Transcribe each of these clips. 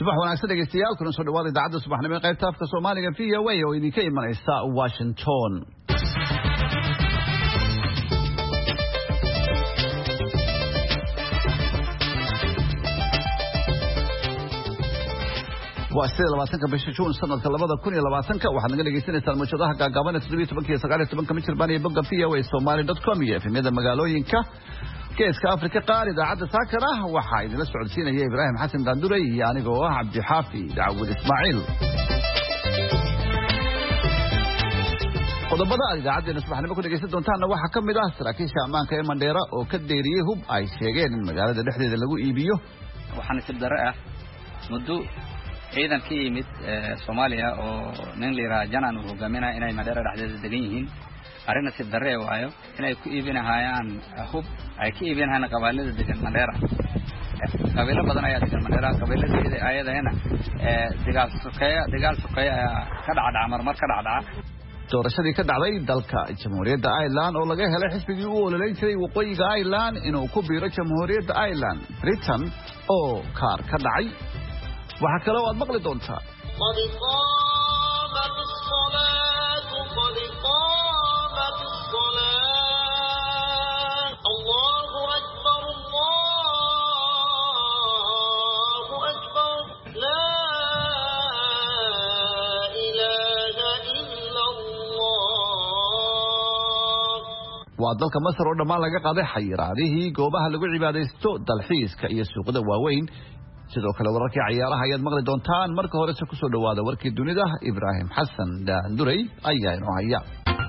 subax wanaagsan dhegeystayaal kuna soo dhawaada idaacadda subaxnimo ee qaybta afka Soomaaliga VOA oo idinka imanaysa Washington. waa 20 bisha June sanadka 2020 waxaad naga dhageysanaysaa muujadaha gaagaaban 17 iyo 19 mitir iyo bogga voasomali.com iyo efemyada magaalooyinka geeska Afrika qaar idaacadda saakara waxaa idinla socodsiinaya Ibraahim Xasan Daanduray iyo anigoo ah Cabdi Xaafi Daawud Ismaaciil. qodobada idaacadda subaxnimo ku dhageysan doontaana waxaa ka mid ah saraakiisha ammaanka ee Mandheera oo ka deeriyay hub ay sheegeen in magaalada dhexdeeda lagu iibiyo. waxaan si dara ah muddo ciidan ka yimid Soomaaliya oo nin liira janaan uu hogaaminaa inay Mandheera dhexdeeda degan yihiin arrin si darre waayo inay ku iibinayaan hub ay ka iibinayaan qabaa'ilada degan Mandheera qabiilo badan ayaa degan Mandheera qabiilada ayadana dagaal suqeeya ka dhacay marmar ka dhacay doorashadii ka dhacday dalka Jamhuuriyadda Ireland oo laga helay xisbigii uu ololeyn jiray waqooyiga Ireland inuu ku biiro Jamhuuriyadda Ireland Britain oo kaar ka dhacay. waxa kale oo aad maqli doontaa waa dalka Masar oo dhammaan laga qaaday xayiraadihii goobaha lagu cibaadeysto dalxiiska iyo suuqyada waaweyn. sidoo kale wararkii ciyaaraha ayaad maqli doontaan. marka hore ku soo dhawaada warkii dunida Ibraahim Xasan Daanduray ayaa inoo haya.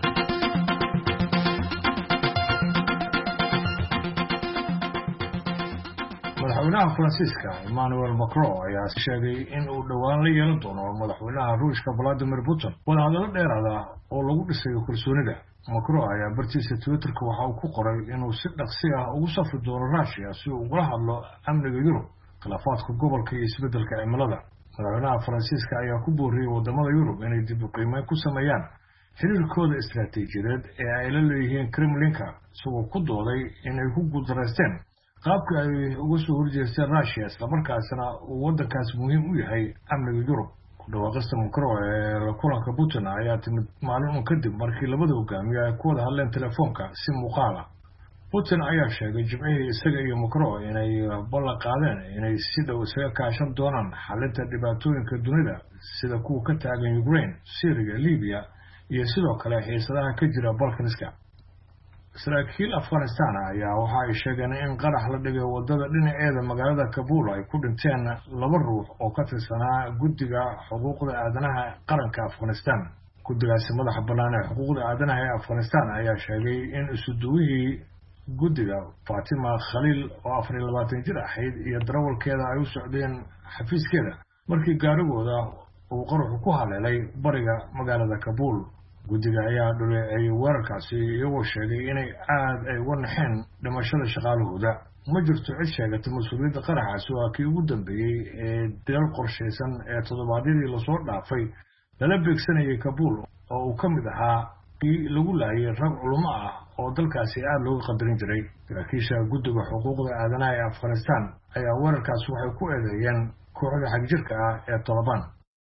madaxweynaha Faransiiska Emmanuel Macron ayaa sheegay in uu dhawaan la yeelan doono madaxweynaha Ruushka Vladimir Putin wadahadalo dheeraad ah oo lagu dhisayo kalsoonida. Macron ayaa bartiisa Twitterka waxa uu ku qoray inuu si dhaqsi ah ugu safri doono Russia si uu uga hadlo amniga Yurub, khilaafaadka gobolka iyo isbeddelka cimilada. madaxweynaha Faransiiska ayaa ku booriyay wadamada Yurub inay dib u qiimeyn ku sameeyaan xiriirkooda istiraatiijiyadeed ee ay la leeyihiin Kremlinka, isagoo ku dooday inay ku guuldareysteen qaabka ay uga soo horjeesteen Russia isla markaasna uu waddankaas muhiim u yahay amniga Yurub. dhawaaqista Macron ee kulanka Putin ayaa timid maalin kadib markii labada hogaamiye ay ku wada hadleen telefoonka si muuqaal ah. Putin ayaa sheegay Jimcihii isaga iyo Macron inay ballan qaadeen inay si dhow isaga kaashan doonaan xalinta dhibaatooyinka dunida sida kuwa ka taagan Ukraine, Syria, Libya iyo sidoo kale xiisadaha ka jira Balkanska. saraakiil Afghanistan ayaa waxa ay sheegeen in qarax la dhigay wadada dhinaceeda magaalada Kabul ay ku dhinteen 2 ruux oo ka tirsanaa guddiga xuquuqda aadanaha qaranka Afghanistan. guddigaasi madaxa bannaan ee xuquuqda aadanaha ee Afghanistan ayaa sheegay in isuduwihii guddiga Fatima Khalil oo 24 jir ahayd iyo darawalkeeda ay u socdeen xafiiskeeda markii gaarigooda uu qaraxu ku haleelay bariga magaalada Kabul. guddiga ayaa dhuleecay weerarkaasi iyagoo sheegay inay aad ay uga naxeen dhimashada shaqaalahooda. ma jirto cid sheegatay mas'uuliyadda qaraxaasi waa kii ugu dambeeyey ee dilal qorshaysan ee toddobaadyadii lasoo dhaafay lala beegsanayay Kabul oo uu ka mid ahaa kii lagu laayay rag culimo ah oo dalkaasi aad looga qadarin jiray. saraakiisha guddiga xuquuqda aadanaha ee Afghanistan ayaa weerarkaasi waxay ku eedeeyeen kooxda xagjirka ah ee Taliban.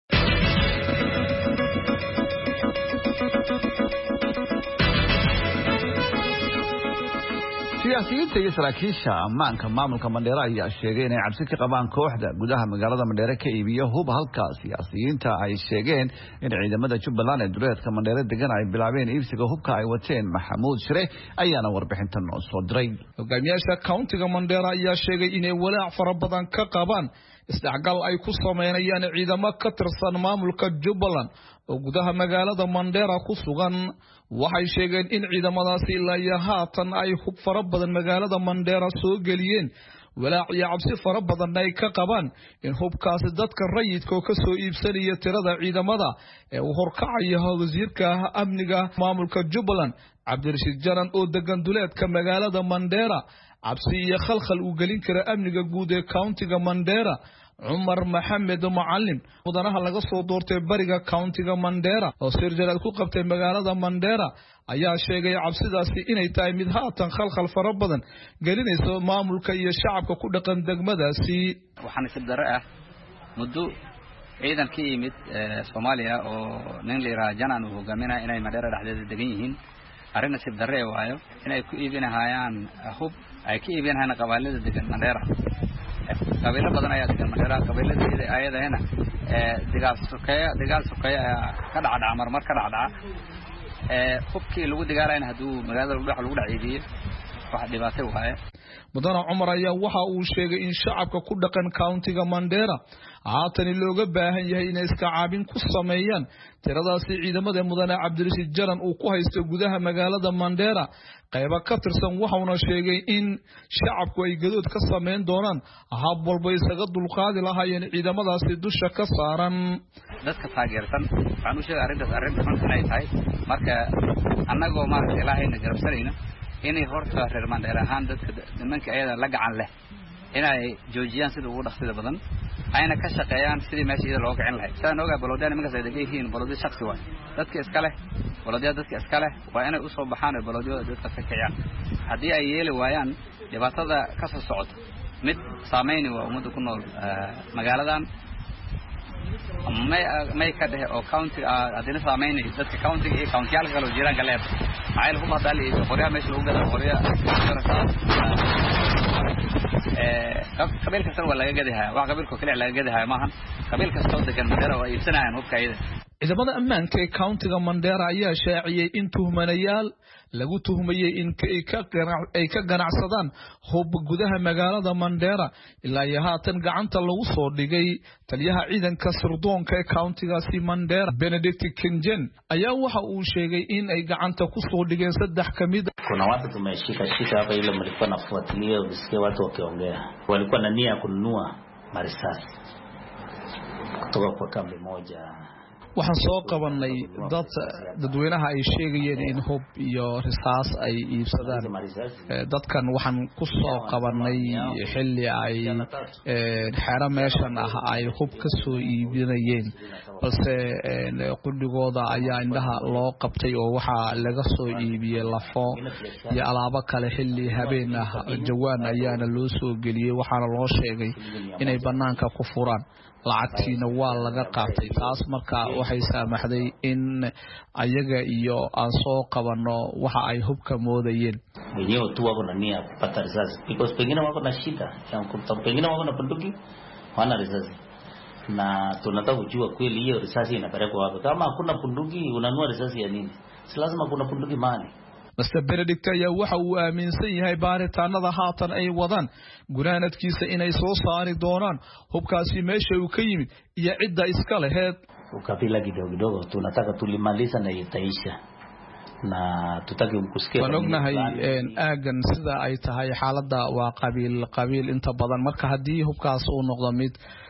siyaasiyiinta iyo saraakiisha ammaanka maamulka Mandheera ayaa sheegay inay cabsi ka qabaan kooxda gudaha magaalada Mandheera ka iibiyo hub. halka siyaasiyiinta ay sheegeen in ciidamada Jubbaland ee duleedka Mandheera degan ay bilaabeen iibsiga hubka ay wateen. Maxamuud Shire ayaana warbixintan noo soo diray. hogaamiyaasha countiga Mandheera ayaa sheegay inay walaac fara badan ka qabaan isdhexgal ay ku sameynayaan ciidamo ka tirsan maamulka Jubbaland oo gudaha magaalada Mandheera ku sugan. waxay sheegeen in ciidamadaasi ilaa haatan ay hub fara badan magaalada Mandheera soo geliyeen. walaac iyo cabsi fara badan ay ka qabaan in hubkaasi dadka rayidka ka soo iibsanaya tirada ciidamada ee uu horkacayo wasiirka amniga maamulka Jubbaland Cabdirashiid Jaran oo degan duleedka magaalada Mandheera cabsi iyo khalkhal uu gelin kara amniga guud ee countiga Mandheera. Umar Maxamed Macalin mudanaha laga soo doortay bariga countiga Mandheera oo sirjaraad ku qabtay magaalada Mandheera ayaa sheegay cabsidaasi inay tahay mid haatan khalkhal fara badan gelinayso maamulka iyo shacabka ku dhaqan degmadaasi. waxaan si dara ah muddo ciidankii yimid Soomaaliya oo nin liraa janan uu hogaaminaa inay Mandera dhexdeeda degan yihiin arrin si darre waayo inay ku iibinayaan hub ay ka iibinayaan qabaa'ilada degan Mandera qabiilo badan ayaa degan Mandera qabiilada ayadana dagaal sokeeya ka dhacda marmar ka dhacda hubkii lagu dagaalayna haduu magaalada lagu dhaciidiyo wax dhibaato waaye mudana Umar ayaa waxa uu sheegay in shacabka ku dhaqan countiga Mandera haatan looga baahan yahay inay iska caabin ku sameeyaan tiradaasi ciidamada mudane Cabdirashiid Jaran uu ku haysto gudaha magaalada Mandera qayba ka tirsan waxa uu sheegay in shacabku ay gadood ka sameyn doonaan hab walba isaga dulqaadi lahaayeen ciidamadaasi dusha ka saaran dadka taageersan waxaan u sheegay arrintaas inay tahay marka annagoo ma ilaahayna garabsanayna inay horta reer Mandera ahaan dadka nimanka ayada la gacan leh inay joojiyaan sida ugu dhaqsida badan ayna ka shaqeeyaan sidii meesha loo gacan lahayd saan ogaa baloodan nimanka ay degan baloodo shakhsi waa dadka iska leh baloodyada dadka iska leh waa inay u soo baxaan baloodyada dadka ka kiciyaan hadii ay yeeli waayaan dhibaatada ka soo socoto mid saameyn waa umada ku nool magaaladan may ka dhahay oo county adina saameyn dadka county iyo county-yaalka kale jiraan galeed ayl ku badal iyo qoriya meesha lagu gado qoriya qabiil kasta waa laga gadayaa wax qabiilku kale laga gadayaa maahan qabiil kasta oo degan Mandera oo iibsanayaan hubkayda ciidamada ammaanka ee countiga Mandera ayaa shaaciyay in tuhmanayaal lagu tuhmayay in ay ka ganacsadaan hub gudaha magaalada Mandera ilaa haatan gacanta lagu soo dhigay taliyaha ciidanka sirdoonka ee countigaasi Mandera Benedict Kinjen ayaa waxa uu sheegay in ay gacanta ku soo dhigeen 3 kamid kuna watu tumeshika hapa ile mlikuwa nafuatilia usikie watu wakiongea walikuwa na nia kununua marisasi kutoka kwa kambi moja waxaan soo qabanay dadweynaha ay sheegayeen in hub iyo risaas ay iibsadaan dadkan waxaan ku soo qabanay xilli ay xeero meeshan ah ay hub ka soo iibinayeen balse qudhigooda ayaa indhaha loo qabtay oo waxa laga soo iibiyay lafo iyo alaabo kale xilli habeen ah jawaan ayaana loo soo geliyay waxaana loo sheegay inay banaanka ku furaan lacagtiina waa laga qaatay taas marka waxay saamaxday in ayaga iyo aan soo qabano waxa ay hubka moodayeen wenyewe tu wako na nia kupata risasi because pengine wako na shida pengine wako na bunduki wana risasi na tunataka kujua kweli hiyo risasi inapelekwa wapi kama hakuna bunduki unanunua risasi ya nini si lazima kuna bunduki mahali Mr. Benedict ayaa waxa uu aaminsan yahay baaritaanada haatan ay wadaan gunaanadkiisa inay soo saari doonaan hubkaasi meesha uu ka yimid iyo cidda iska lahayd ukabila kidogo tunataka tulimaliza na itaisha na tutaki mkusikia wanognahay aagan sida ay tahay xaaladda waa qabiil inta badan marka hadii hubkaas uu noqdo mid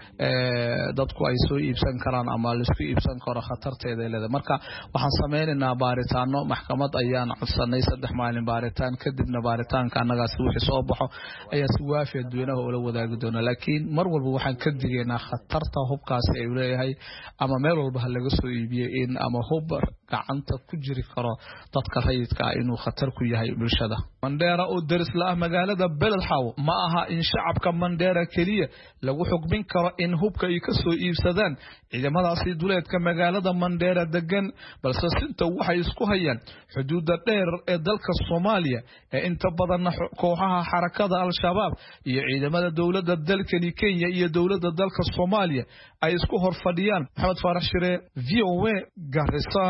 dadku ay soo iibsan karaan ama la isku iibsan karo khatarteeda leedahay marka waxaan sameeynaa baaritaano maxkamad ayaan codsanay 3 maalin baaritaan kadibna baaritaanka anagaas wixii soo baxo ayaa si waafi dadweynaha oo la wadaagi doona laakiin mar walba waxaan ka digaynaa khatarta hubkaas ay leeyahay ama meel walba laga soo iibiyo in ama hub gacanta ku jiri karo dadka rayidka inuu khatar ku yahay bulshada Mandera oo daris la magaalada Beledxaw ma aha in shacabka Mandera kaliya lagu xukmin karo in hubka ay ka soo iibsadaan ciidamadaasi duleedka magaalada Mandera degan balse sinta waxay isku hayaan xuduudda dheer ee dalka Soomaaliya ee inta badan kooxaha xarakada al-shabaab iyo ciidamada dawladda dalka Kenya iyo dawladda dalka Soomaaliya ay isku horfadhiyaan Maxamed Farax Shire VOA Garissa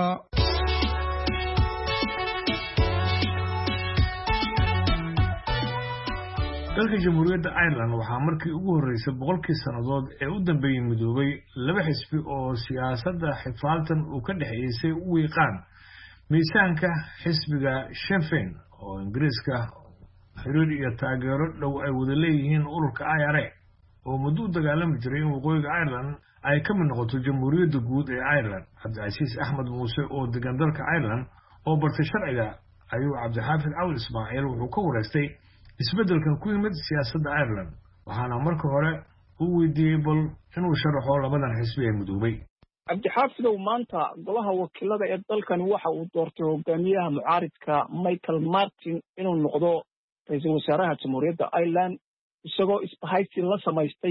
dalka jamhuuriyadda Ireland waxaa markii ugu horeysay 100 sanadood ee u dambeeyay midoobay 2 xisbi oo siyaasadda xifaaltan uu ka dhaxeeyay u wiiqaan miisaanka xisbiga Sinn Féin oo Ingiriiska xiriir iyo taageero dhow ay wada leeyihiin ururka IRA oo muddo dagaalami jiray in waqooyiga Ireland ay ka mid noqoto jamhuuriyadda guud ee Ireland Cabdicasiis Axmed Muuse oo degan dalka Ireland oo bartay sharciga ayuu Cabdixaafid Cawil Ismaaciil wuxuu ka wareystay isbeddelkan ku yimid siyaasadda Ireland waxaana marka hore uu weydiiyay bal inuu sharaxo labadan xisbi ee midoobay Cabdixaafidow maanta golaha wakiilada ee dalkan waxa uu doortay hogaamiyaha mucaaridka Michael Martin inuu noqdo ra'iisul wasaaraha jamhuuriyadda Ireland isagoo isbahaysi la samaystay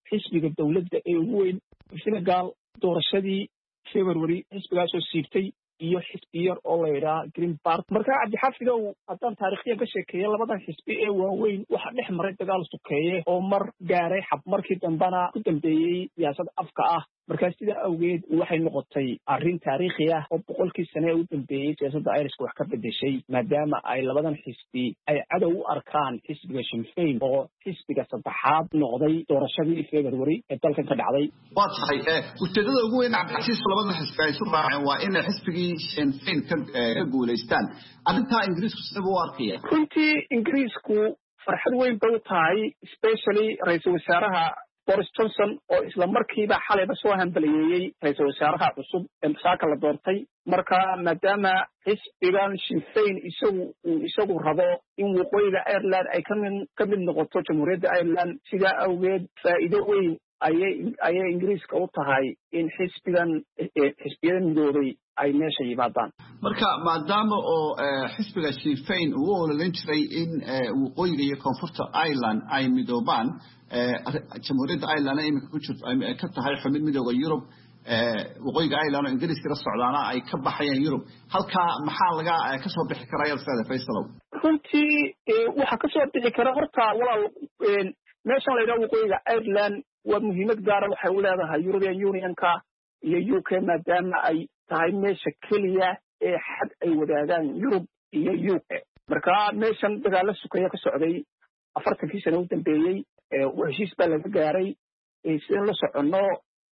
xisbiga dowladda ee ugu weyn Senegal doorashadii February xisbigaasoo siibtay iyo xisbi yar oo la yidhaha Green Party marka cabdixaafidow haddaan taariikhyan ka sheekeeya labadan xisbi ee waaweyn waxaa dhex maray dagaal sukeeye oo mar gaaray xab markii dambena ku dambeeyey siyaasad afka ah markaas sidaa awgeed waxay noqotay arrin taariikhi ah oo boqolkii sane ee u dambeeyey siyaasadda Iriska wax ka bedeshay maadaama ay labadan xisbi ay cadow u arkaan xisbiga Sinn Féin oo xisbiga saddexaad noqday doorashadii February ee dalkan ka dhacday waa tahay ujeedada ugu weyn cabdixasiis labadan xisbi ay isu raaceen waa in xisbigii Sinn Féin ka guuleystaan arrintaa Ingiriisku sidee u arkaya runtii Ingiriisku farxad weyn bay u tahay especially ra'iisul wasaaraha Boris Johnson oo isla markiiba xalayba soo hambaliyeeyay ra'iisul wasaaraha cusub ee saaka la doortay marka maadaama xisbigan Sinn Féin isagu rabo in waqooyiga Ireland ay ka mid noqoto jamhuuriyadda Ireland sidaa awgeed faa'iido weyn ayay Ingiriiska u tahay in xisbiyada midoobay ay meesha yimaadaan marka maadaama oo xisbiga Sinn Féin uu ololeyn jiray in waqooyiga iyo koonfurta Ireland ay midoobaan jamhuuriyadda Ireland ay imika ku jirto ay ka tahay xubin midowga Yurub waqooyiga Ireland oo Ingiriiska la socdaana ay ka baxayaan Yurub halka maxaa laga ka soo bixi karaa Faisal Faisalow runtii waxa ka soo bixi kara horta walaal meeshan la yiraahdo waqooyiga Ireland waa muhiimad gaar ah waxay u leedahay European Unionka iyo UK maadaama ay tahay meesha keliya ee xad ay wadaagaan Yurub iyo UK marka meeshan dagaal sukeeya ka socday 40 sano u dambeeyay heshiis baa laga gaaray sidaan la socono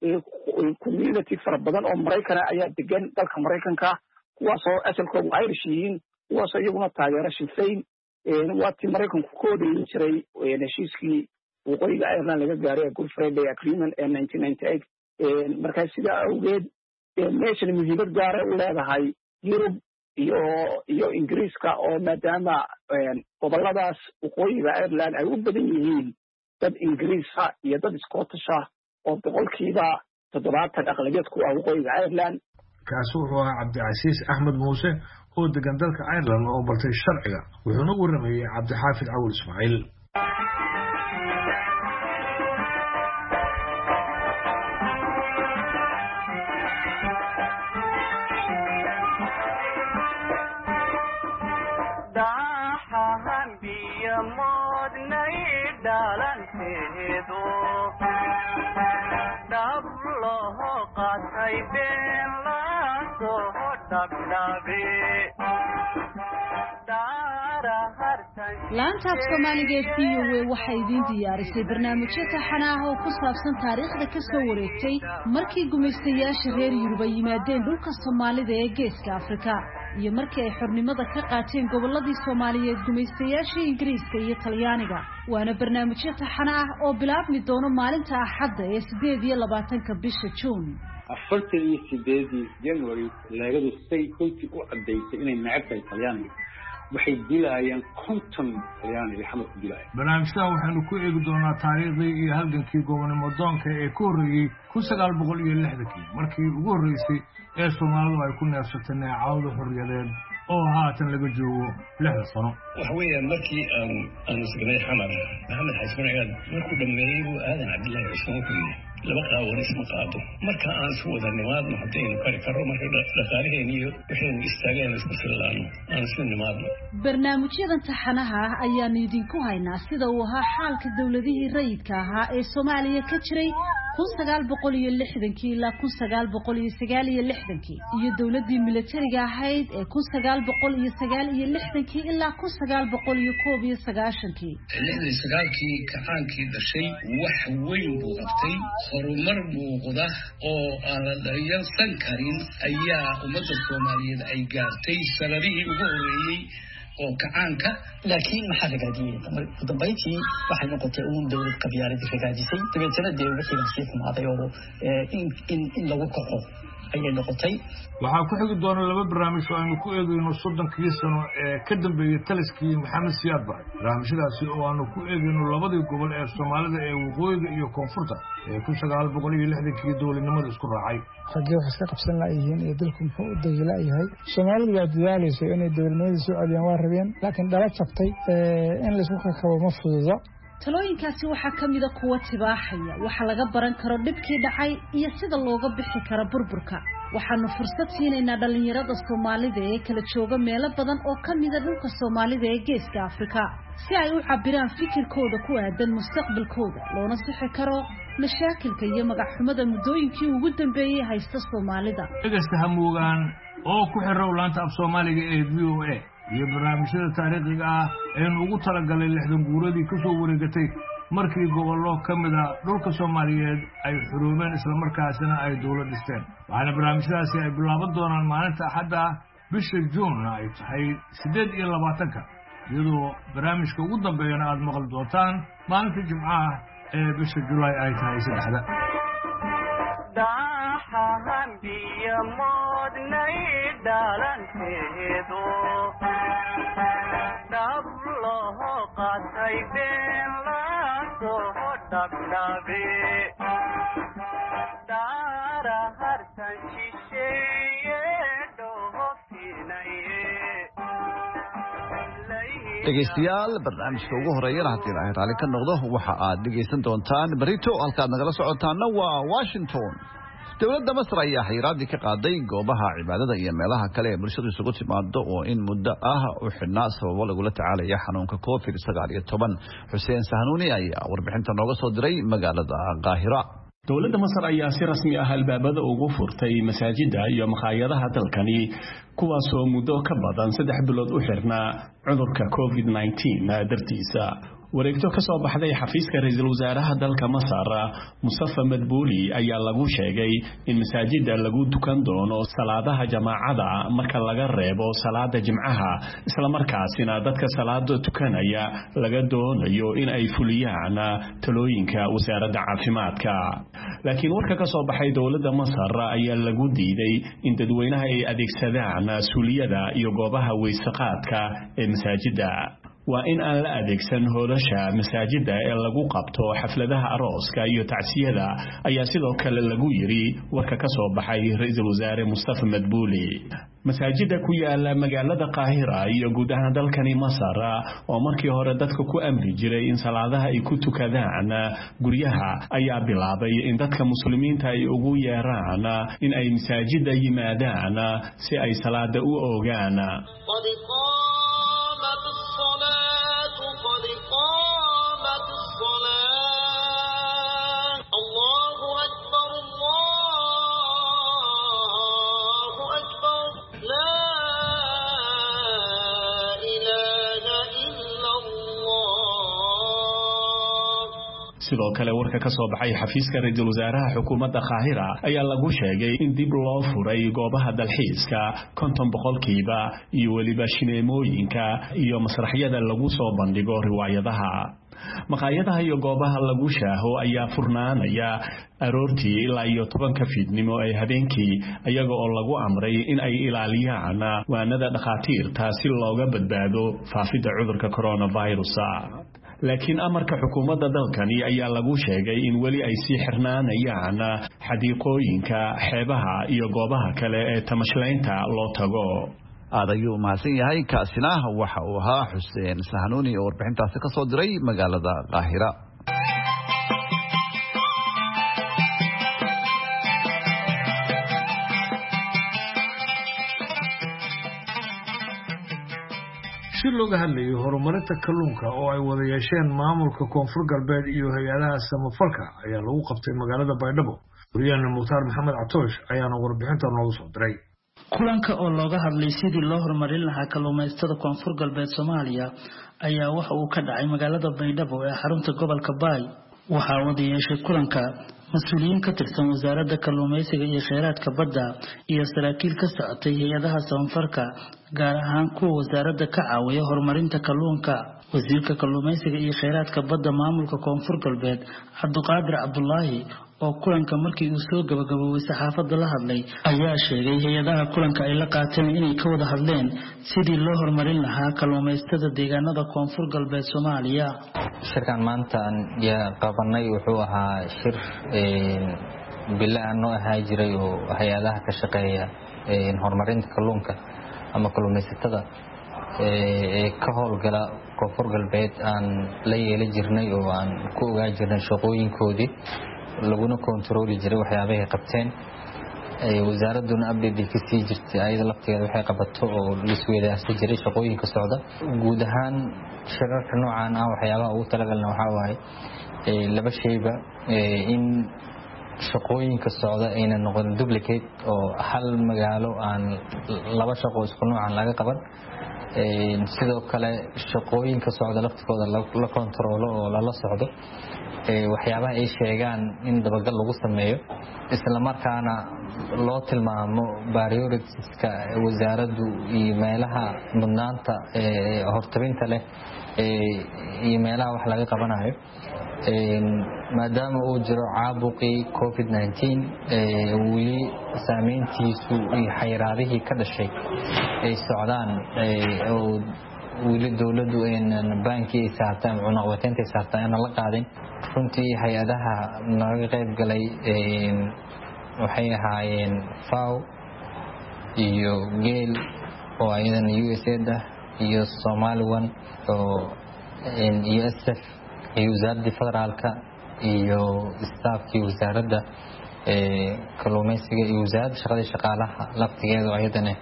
community fara badan oo Mareykan ayaa degan dalka Mareykanka kuwaasoo asalkoodu Irish yihiin kuwaasoo iyaguna taageera Sinn Féin waa tii Mareykanku ku odayn jiray heshiiskii waqooyiga Ireland laga gaaray Good Friday Agreement ee 1998 markaa sidaa awgeed meeshan muhiimad gaar ah u leedahay Yurub iyo Ingiriiska oo maadaama goboladaas waqooyiga Ireland ay u badan yihiin dad Ingiriis ah iyo dad Scottish ah oo boqolkiiba 70 aqlabiyad ku ah waqooyiga Ireland kaas wuxuu ahaa Cabdicasiis Axmed Muuse oo degan dalka Ireland oo bartay sharciga wuxuuna u waramayay Cabdixaafid Cawil Ismaaciil laanta Soomaaliga ee VOA waxay idin diyaarisay barnaamijyo taxane ah oo ku saabsan taariikhda ka soo wareegtay markii gumaystayaasha reer Yurub ay yimaadeen dhulka Soomaalida ee Geeska Afrika iyo markii ay xornimada ka qaateen gobolladii Soomaaliyeed gumaystayaasha Ingiriiska iyo Talyaaniga waana barnaamijyo taxane ah oo bilaabmi doona maalinta Axadda ee 28 bisha Juun 48 January laagadu say kunti u cadeysay inay nacabtay Talyaaniga waxay dilayaan konton Talyaaniga xamar ku dilay barnaamijka waxaanu ku eegi doonaa taariikhdii iyo halgankii gobonimo doonka ee ku horreeyay 1960 markii ugu horreysay ee Soomaalidu ay ku neefsatay neecawda xorriyadeed oo haatan laga joogo 6 sano waxa weeyaan markii aan isgnay xamar Maxamed Xasan Ciyaad markuu dhameeyay aadan Cabdullaahi Cusmaan ku yiri laba qaawan isma qaado marka aan soo wada nimaadno hadaynu kari karro marka dhaqaalaheena iyo waxaynu istaageen isku filaano aan soo nimaadno barnaamijyadan taxanaha ah ayaan idinku haynaa sida uu ahaa xaalka dawladihii rayidka ahaa ee Soomaaliya ka jiray 1960 ilaa 1969 iyo dawladii militariga ahayd ee 1969 ilaa 1991 1969kii kacaankii dhashay wax weyn buu qabtay horumar muuqda oo aan la dhayalsan karin ayaa ummadda Soomaaliyeed ay gaartay sanadihii ugu horeeyay oo kacaanka laakiin maxaa laga diiday dambeeytii waxay noqotay dawlad qabyaalad ragaadisay dabeetana wixii si xumaaday oo in lagu kaco ayay noqotay waxaa ku xigi doona laba barnaamij oo aanu ku eegayno 30 sano ee ka dambeeyay taliskii Maxamed Siyaad Barre barnaamijyadaasi oo aanu ku eegayno labadii gobol ee Soomaalida ee waqooyiga iyo koonfurta ee 1960 dawladnimada isku raacay xagee wax ka qabsan laayeen ee dalku muxuu u dagaalayay Soomaalidu waa dadaalayso inay dawladnimada soo celiyaan waa rabeen laakiin dhala jabtay in la isku kakabo ma fududa talooyinkaasi waxaa ka mid ah kuwa tibaaxaya waxa laga baran karo dhibkii dhacay iyo sida looga bixi karo burburka waxaanu fursad siinaynaa dhalinyarada Soomaalida ee kala jooga meelo badan oo ka mid ah dhulka Soomaalida ee Geeska Afrika si ay u cabiraan fikirkooda ku aadan mustaqbalkooda loona sixi karo mashaakilka iyo magac xumada muddooyinkii ugu dambeeyay haysta Soomaalida dhegeysta hamuugaan oo ku xirrow laanta af Soomaaliga ee VOA iyo barnaamijyada taariikhiga ah ee ugu talagalay 60 guuradii ka soo wareegatay markii gobollo ka mid ah dhulka Soomaaliyeed ay xuruumeen isla markaasina ay dawlad dhisteen waxaana barnaamijyadaasi ay bilaaban doonaan maalinta Axadda bisha Juun ay tahay 28 iyadoo barnaamijka ugu dambeeyana aad maqal doontaan maalinta Jimcaha ee bisha Juulaay ay tahay 3 daahan biyo moodnay dhalanteedu dablo qatay been la soo dhabdhabe daara hartan shisheeye dhoofinay dhegeystayaal barnaamijka ugu horeeyana haddii ay raali ka noqdo waxa aad dhegeysan doontaan barito halkaad nagala socotaana waa Washington dawladda Masar ayaa xayiraadii ka qaaday goobaha cibaadada iyo meelaha kale ee bulshadu isugu timaado oo in muddo ah u xidhnaa sababo lagula tacaalaya xanuunka COVID-19 Xuseen Sahanuuni ayaa warbixinta nooga soo diray magaalada Qaahira dawladda Masar ayaa si rasmi ah albaabada ugu furtay masaajida iyo maqaayadaha dalkani kuwaas oo muddo ka badan 3 bilood u xirnaa cudurka COVID-19 dartiisa wareegto ka soo baxday xafiiska ra'iisul wasaaraha dalka Masar Mustafa Madbuli ayaa lagu sheegay in masaajida lagu dukan doono salaadaha jamaacada marka laga reebo salaada Jimcaha isla markaasina dadka salaada tukanaya laga doonayo in ay fuliyaan talooyinka wasaaradda caafimaadka laakiin warka ka soo baxay dawladda Masar ayaa lagu diiday in dadweynaha ay adeegsadaan suuliyada iyo goobaha weysaqaadka ee masaajida waa in aan la adeegsan hoolasha masaajida ee lagu qabto xafladaha arooska iyo tacsiyada ayaa sidoo kale lagu yiri warka ka soo baxay ra'iisul wasaare Mustafa Madbuli masaajida ku yaala magaalada Qaahira iyo guud ahaan dalkani Masar oo markii hore dadka ku amri jiray in salaadaha ay ku tukadaan guryaha ayaa bilaabay in dadka muslimiinta ay ugu yeeraan in ay masaajida yimaadaan si ay salaada u oogaan sidoo kale warka ka soo baxay xafiiska ra'iisul wasaaraha xukuumadda Qaahira ayaa lagu sheegay in dib loo furay goobaha dalxiiska 50% iyo waliba shineemooyinka iyo masraxyada lagu soo bandhigo riwaayadaha maqaayadaha iyo goobaha lagu shaaho ayaa furnaanaya aroortii ilaa iyo 10 fiidnimo ee habeenkii ayaga oo lagu amray in ay ilaaliyaan waanada dhaqaatiirta si looga badbaado faafidda cudurka coronavirus laakiin amarka xukuumadda dalkani ayaa lagu sheegay in wali ay si xirnaanayaan xadiiqooyinka xeebaha iyo goobaha kale ee tamashlaynta loo tago aad ayuu mahadsan yahay kaasina waxa uu ahaa Xuseen Sahanuuni oo warbixintaasi ka soo diray magaalada Qaahira si looga hadlayo horumarinta kalluunka oo ay wada yeesheen maamulka Koonfur Galbeed iyo hay'adaha samafalka ayaa lagu qabtay magaalada Baydhabo wariyaha Muxtaar Maxamed Catoosh ayaana warbixinta noogu soo diray kulanka oo looga hadlay sidii loo horumarin lahaa kalluumaysatada Koonfur Galbeed Soomaaliya ayaa waxa uu ka dhacay magaalada Baydhabo ee xarunta gobolka Baay waxa wada yeeshay kulanka mas'uuliyiin ka tirsan wasaaradda kalluumaysiga iyo kheyraadka badda iyo saraakiil ka socotay hay'adaha samafalka gaar ahaan kuwa wasaaradda ka caawiya horumarinta kalluunka wasiirka kalluumaysiga iyo kheyraadka badda maamulka Koonfur Galbeed Cabduqaadir Cabdullaahi oo kulanka markii uu soo gabagaboobay saxaafadda la hadlay ayaa sheegay hay'adaha kulanka ay la qaateen inay ka wada hadleen sidii loo horumarin lahaa kalluumaysatada deegaanada Koonfur Galbeed Soomaaliya shirkan maanta yaa qabanay wuxuu ahaa shir bilaan oo ahaa jiray oo hay'adaha ka shaqeeya horumarinta kalluunka ama kalluumaysatada ka howlgala koonfur galbeed aan la yeeli jirnay oo aan ku ogaa jirnay shaqooyinkoodii laguna kontarooli jiray waxyaabahay qabteen wasaaraduna update ka sii jirtay ayada lafteeda waxay qabato oo lisweydaarsan jiray shaqooyinka socda guud ahaan shirarka noocan ah waxyaabaha ugu talagalna waxaa waaye laba shayba in shaqooyinka socda ayna noqon duplicate oo hal magaalo aan laba shaqo isku noocan laga qaban sidoo kale shaqooyinka socda laftikooda la kontaroolo oo lala socdo waxyaabaha ay sheegaan in dabagal lagu sameeyo isla markaana loo tilmaamo prioritiska wasaaraddu iyo meelaha mudnaanta hortabinta leh iyo meelaha wax laga qabanayo maadaama uu jiro caabuqii COVID-19 weli saameyntiisu iyo xayiraadihii ka dhashay ay socdaan oo weli dowladdu baankii ay saartaan cunaqabateynta ay saartaan aan la qaadin runtii hay-adaha naga qayb galay waxay ahaayeen FAO iyo GAIL oo ayadana USAID ah iyo Somaliwan oo iyo SF iyo wasaaradda federaalka iyo staafkii wasaaradda kalluumaysiga iyo wasaaradda shaqada shaqaalaha laftigeedu ayadana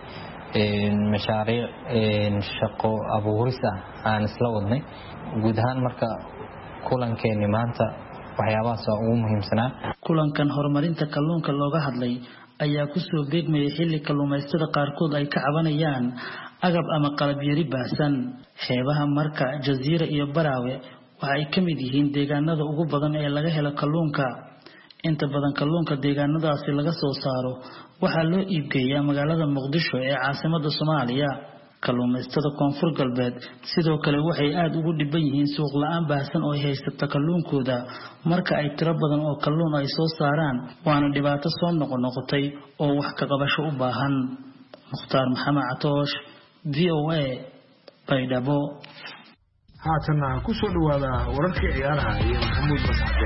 mashaariic shaqo abuuris ah aan isla wadnay guud ahaan marka kulankeeni maanta waxyaabahaas waa ugu muhiimsanaa kulankan horumarinta kalluunka looga hadlay ayaa kusoo beegmayay xilli kalluumaystada qaarkood ay ka cabanayaan agab ama qalab yari baahsan xeebaha marka Jazeera iyo Baraawe waxa ay ka mid yihiin deegaanada ugu badan ee laga helo kalluunka inta badan kalluunka deegaanadaasi laga soo saaro waxaa loo iibgeeyaa magaalada Muqdisho ee caasimadda Soomaaliya kalluumaystada koonfur galbeed sidoo kale waxay aad ugu dhiban yihiin suuq la'aan baahsan oo ay haysato kalluunkooda marka ay tiro badan oo kalluun ay soo saaraan waana dhibaato soo noqotay oo wax ka qabasho u baahan Mukhtaar Maxamed Catoosh VOA Baydhabo haatana ku soo dhawaada wararkii ciyaaraha iyo Maxamuud Masxade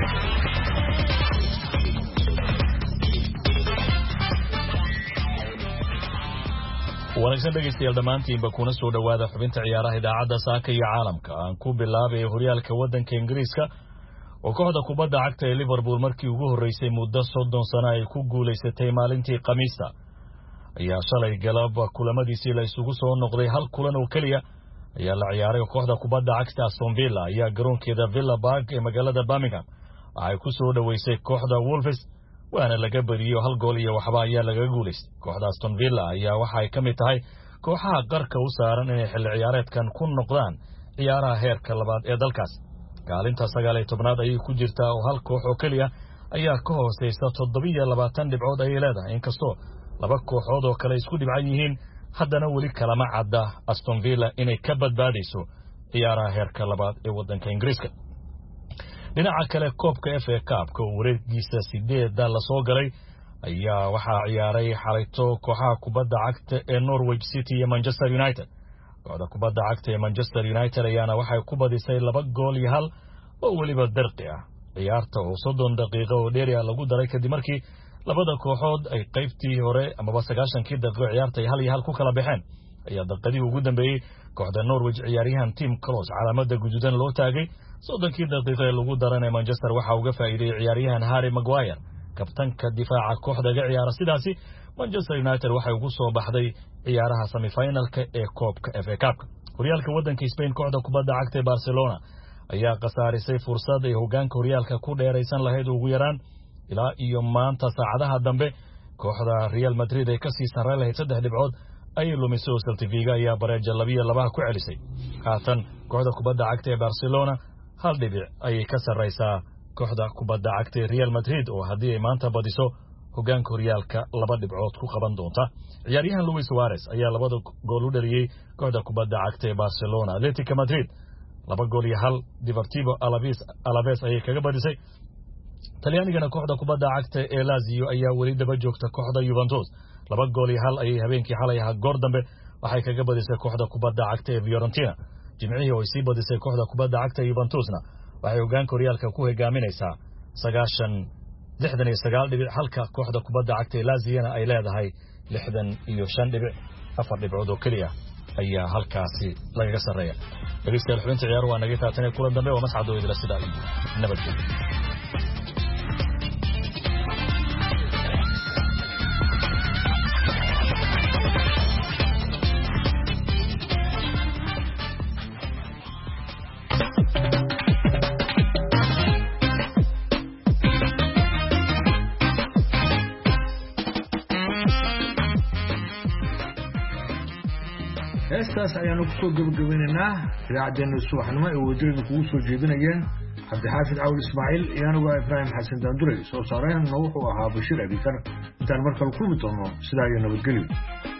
wanaagsan dhegeystayaal dhammaantiinba kuna soo dhawaada xubinta ciyaaraha idaacadda saaka iyo caalamka aan ku bilaabay horyaalka waddanka ingiriiska oo kooxda kubadda cagta ee Liverpool markii ugu horeysay muddo 30 sano ay ku guuleysatay maalintii Khamiista ayaa shalay galab kulamadiisii la isugu soo noqday hal kulan oo kaliya ayaa la ciyaaray kooxda kubadda cagta Aston Villa ayaa garoonkeeda Villa Park ee magaalada Birmingham waxay ku soo dhaweysay kooxda Wolves waana laga badiyo hal gool iyo waxba ayaa laga guuleystay kooxda Aston Villa ayaa waxa ay kamid tahay kooxaha qarka u saaran inay xilli ciyaareedkan ku noqdaan ciyaaraha heerka labaad ee dalkaas kaalinta 19aad ayay ku jirtaa oo hal koox oo kaliya ayaa ka hooseysa 27 dhibcood ay leedahay inkastoo laba kooxood oo kale isku dhibcan yihiin haddana weli kalama cadda Aston Villa inay ka badbaadayso ciyaaraha heerka labaad ee waddanka Ingiriiska dhinaca kale koobka FA Cup oo wareegiisa 8 la soo galay ayaa waxa ciyaaray xalayto kooxaha kubadda cagta ee Norwich City iyo Manchester United kooxda kubadda cagta ee Manchester United ayaana waxay ku badisay 2 gool iyo 1 oo waliba darqi ah ciyaarta oo 30 daqiiqo oo dheeri ah lagu daray kadib markii labada kooxood ay qaybtii hore ama 90kii daqiiqo ciyaarta ay 1-1 ku kala baxeen ayaa daqiiqadii ugu dambeeyay kooxda Norwich ciyaaryahan Tim Close calaamada guduudan loo taagay 30kii daqiiqo ee lagu daranay Manchester waxa uga faa'iideeyay ciyaaryahan Harry Maguire kabtanka difaaca kooxda ga ciyaara sidaasi Manchester United waxay ugu soo baxday ciyaaraha semi-finalka ee koobka FA Cup horyaalka waddanka Spain kooxda kubadda cagta ee Barcelona ayaa qasaarisay fursad ay hoggaanka horyaalka ku dheeraysan lahayd ugu yaraan ilaa iyo maanta saacadaha dambe kooxda Real Madrid ay ka sii sarreyn lahayd 3 dhibcood ay lumisay Celta Vigo ayaa bareejo 2-2 ku celisay haatan kooxda kubadda cagta ee Barcelona hal dhibic ayay ka sarreysaa kooxda kubadda cagta ee Real Madrid oo haddii ay maanta badiso hoggaanka horyaalka 2 dhibcood ku qaban doonta ciyaaryahan Luis Suarez ayaa 2 gool u dhaliyay kooxda kubadda cagta ee Barcelona Atletico Madrid 2 gool iyo 1 Deportivo Alaves ayay kaga badisay Talyaanigana kooxda kubadda cagta ee Lazio ayaa weli daba joogta kooxda Juventus 2 gool iyo 1 ayay habeenkii xalay ahaa goor dambe waxay kaga badisay kooxda kubadda cagta ee Fiorentina jimcihii oo ay sii badisay kooxda kubadda cagta Juventusna waxay hoggaanka horyaalka ku hogaaminaysaa 69 dhibic halka kooxda kubadda cagta ee Lazio ay leedahay 65 dhibic 4 dhibcood oo kaliya ayaa halkaasi lagaga sareeya dhageystayaal xubinta ciyaar waa naga taatane kulan dambe oo mascad oo idila sida nabadgelyo heestaas ayaanu ku soo gabagabaynaynaa idaacaddeenna subaxnimo ee wadooyinka kugu soo jeedinayeen cabdixaafid cawl ismaaciil iyo anigu ibraahim xasan daanduray soo saareenna wuxuu ahaa bashiir abikar intaan markale kulmi doono sidaa iyo nabadgelyo